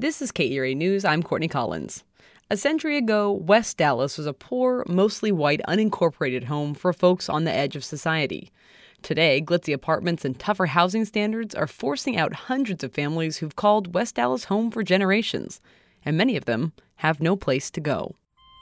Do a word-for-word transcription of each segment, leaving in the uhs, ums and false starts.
This is K E R A News. I'm Courtney Collins. A century ago, West Dallas was a poor, mostly white, unincorporated home for folks on the edge of society. Today, glitzy apartments and tougher housing standards are forcing out hundreds of families who've called West Dallas home for generations, and many of them have no place to go.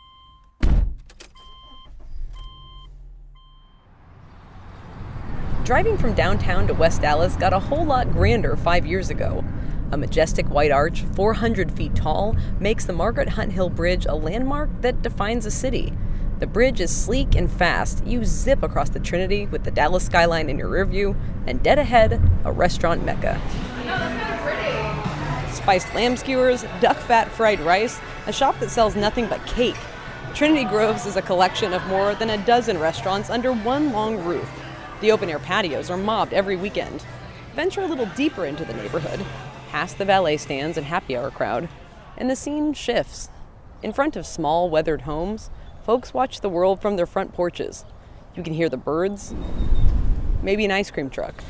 Driving from downtown to West Dallas got a whole lot grander five years ago. A majestic white arch, four hundred feet tall, makes the Margaret Hunt Hill Bridge a landmark that defines a city. The bridge is sleek and fast. You zip across the Trinity with the Dallas skyline in your rearview, and dead ahead, a restaurant mecca. I know, that's kind of pretty. Spiced lamb skewers, duck fat fried rice, a shop that sells nothing but cake. Trinity Groves is a collection of more than a dozen restaurants under one long roof. The open-air patios are mobbed every weekend. Venture a little deeper into the neighborhood, past the valet stands and happy hour crowd, and the scene shifts. In front of small, weathered homes, folks watch the world from their front porches. You can hear the birds, maybe an ice cream truck.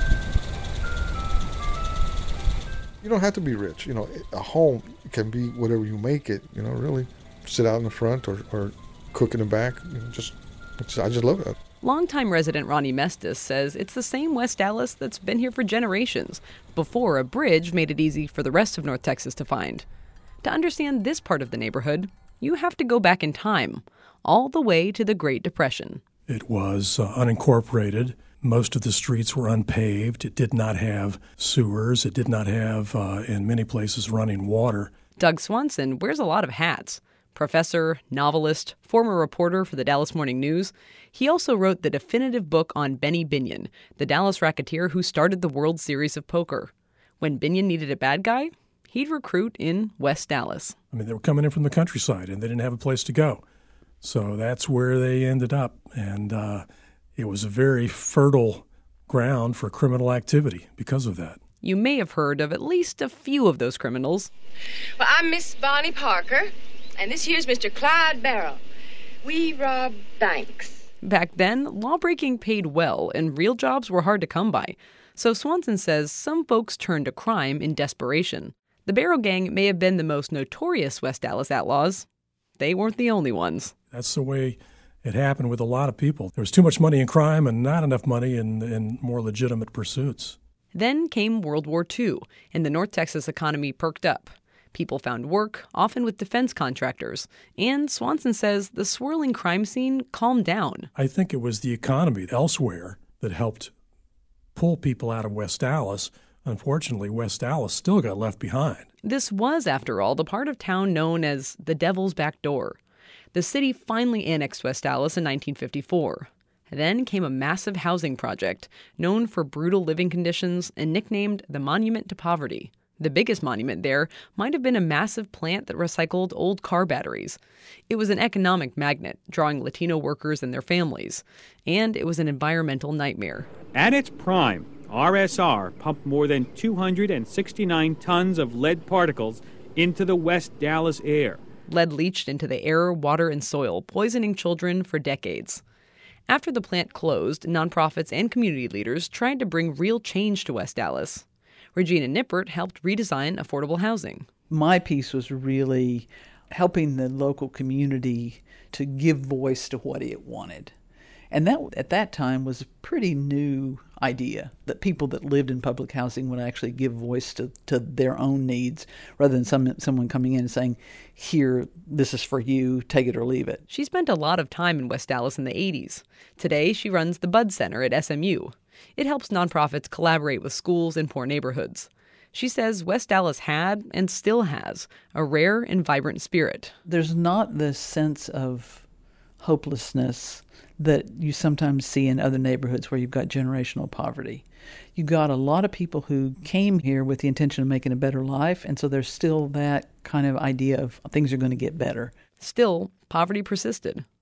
You don't have to be rich. You know, a home can be whatever you make it, you know, really. Sit out in the front or, or cook in the back. You know, just, it's, I just love it. Longtime resident Ronnie Mestis says it's the same West Dallas that's been here for generations, before a bridge made it easy for the rest of North Texas to find. To understand this part of the neighborhood, you have to go back in time, all the way to the Great Depression. It was uh, unincorporated. Most of the streets were unpaved. It did not have sewers. It did not have, uh, in many places, running water. Doug Swanson wears a lot of hats. Professor, novelist, former reporter for the Dallas Morning News. He also wrote the definitive book on Benny Binion, the Dallas racketeer who started the World Series of Poker. When Binion needed a bad guy, he'd recruit in West Dallas. I mean, they were coming in from the countryside, and they didn't have a place to go. So that's where they ended up. And uh, it was a very fertile ground for criminal activity because of that. You may have heard of at least a few of those criminals. Well, I'm Miss Bonnie Parker. And this here's Mister Clyde Barrow. We rob banks. Back then, lawbreaking paid well, and real jobs were hard to come by. So Swanson says some folks turned to crime in desperation. The Barrow Gang may have been the most notorious West Dallas outlaws. They weren't the only ones. That's the way it happened with a lot of people. There was too much money in crime and not enough money in, in more legitimate pursuits. Then came World War Two, and the North Texas economy perked up. People found work, often with defense contractors, and Swanson says the swirling crime scene calmed down. I think it was the economy elsewhere that helped pull people out of West Dallas. Unfortunately, West Dallas still got left behind. This was, after all, the part of town known as the Devil's Back Door. The city finally annexed West Dallas in nineteen fifty-four. Then came a massive housing project known for brutal living conditions and nicknamed the Monument to Poverty. The biggest monument there might have been a massive plant that recycled old car batteries. It was an economic magnet, drawing Latino workers and their families. And it was an environmental nightmare. At its prime, R S R pumped more than two hundred sixty-nine tons of lead particles into the West Dallas air. Lead leached into the air, water, and soil, poisoning children for decades. After the plant closed, nonprofits and community leaders tried to bring real change to West Dallas. Regina Nippert helped redesign affordable housing. My piece was really helping the local community to give voice to what it wanted. And that, at that time, was a pretty new idea, that people that lived in public housing would actually give voice to, to their own needs, rather than some, someone coming in and saying, here, this is for you, take it or leave it. She spent a lot of time in West Dallas in the eighties. Today, she runs the Bud Center at S M U. It helps nonprofits collaborate with schools in poor neighborhoods. She says West Dallas had, and still has, a rare and vibrant spirit. There's not this sense of hopelessness that you sometimes see in other neighborhoods where you've got generational poverty. You've got a lot of people who came here with the intention of making a better life, and so there's still that kind of idea of things are going to get better. Still, poverty persisted.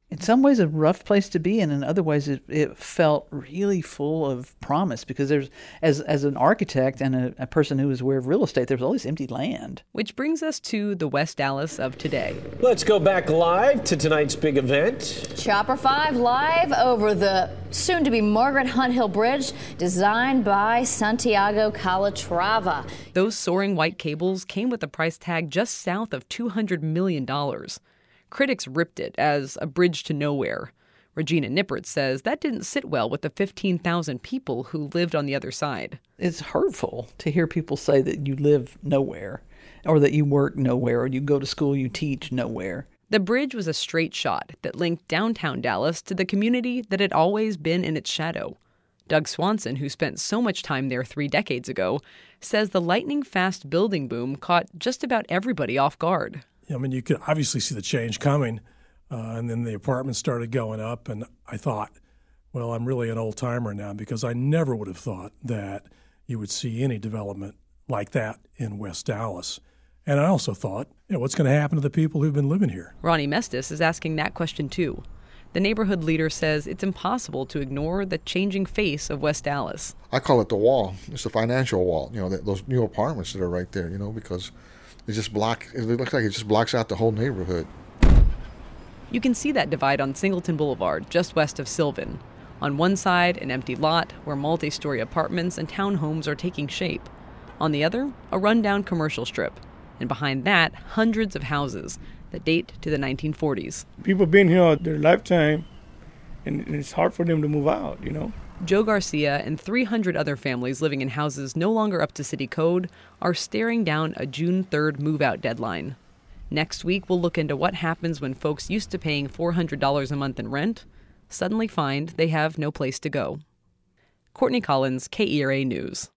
In some ways a rough place to be, and in other ways it, it felt really full of promise, because there's, as as an architect and a, a person who was aware of real estate, there was all this empty land. Which brings us to the West Dallas of today. Let's go back live to tonight's big event. Chopper five live over the soon-to-be Margaret Hunt Hill Bridge, designed by Santiago Calatrava. Those soaring white cables came with a price tag just south of two hundred million dollars. Critics ripped it as a bridge to nowhere. Regina Nippert says that didn't sit well with the fifteen thousand people who lived on the other side. It's hurtful to hear people say that you live nowhere, or that you work nowhere, or you go to school, you teach nowhere. The bridge was a straight shot that linked downtown Dallas to the community that had always been in its shadow. Doug Swanson, who spent so much time there three decades ago, says the lightning-fast building boom caught just about everybody off guard. I mean, you could obviously see the change coming, uh, and then the apartments started going up, and I thought, well, I'm really an old-timer now, because I never would have thought that you would see any development like that in West Dallas. And I also thought, you know, what's going to happen to the people who've been living here? Ronnie Mestis is asking that question, too. The neighborhood leader says it's impossible to ignore the changing face of West Dallas. I call it the wall. It's the financial wall, you know, that, those new apartments that are right there, you know, because it just block. It looks like it just blocks out the whole neighborhood. You can see that divide on Singleton Boulevard, just west of Sylvan. On one side, an empty lot where multi-story apartments and townhomes are taking shape. On the other, a rundown commercial strip. And behind that, hundreds of houses that date to the nineteen forties. People been here their lifetime, and it's hard for them to move out, you know. Joe Garcia and three hundred other families living in houses no longer up to city code are staring down a June third move-out deadline. Next week, we'll look into what happens when folks used to paying four hundred dollars a month in rent suddenly find they have no place to go. Courtney Collins, K E R A News.